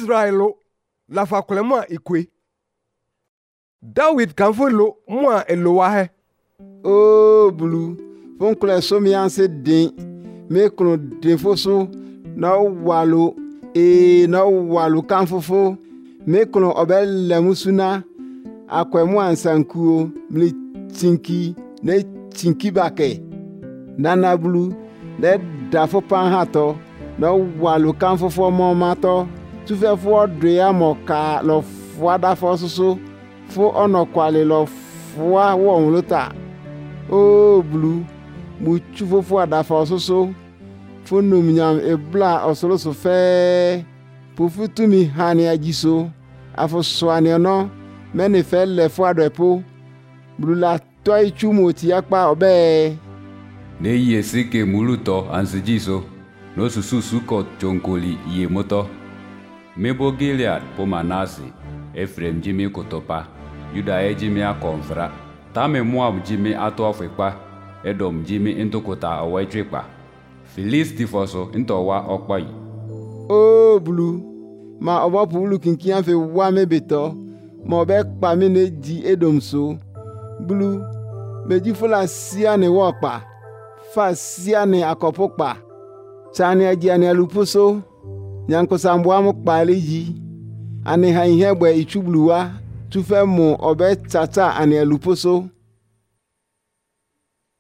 Israelo la fa kule mwa ikwe. David kan fo lo mwa elo wa he. O bulu fon kule so mi anse din me kono den fo so na walu kan fofo me kono obel lemusuna akwe mu ansankuo mli tinki ne tinki bake nana bulu ne dafo pan hato na walu kan fofo mo mato tu fe fo doya mo ka lo fo da fo so fo ono kwale lo fo wo nlota o bulu mu tu fo da fo so fo no mnyam ebla osolo so fe po futumi hani ajiso afo soane no meni fe le fo adopo bulu la toy chumo ti apa obe ne yesi ke muluto ansijiso no sususu ko chonkoli ye moto mebo Gilead po Manase Efrem jimi kotopa Juda jimi akonfra tame Moab jimi ato afekpa Edom jimi intokota awaitripa Filisti foso intowa okpai o bulu ma obo pulu kinkian fe wa mebeto mo be pa mi ne di Edom so bulu meji fola sia ne wopa fa sia ne akopokpa chani aji ani alupuso nyanko sambo mo pa leji ani ha ihe gbe ichubluwa tu fe mu obe tata ani alupuso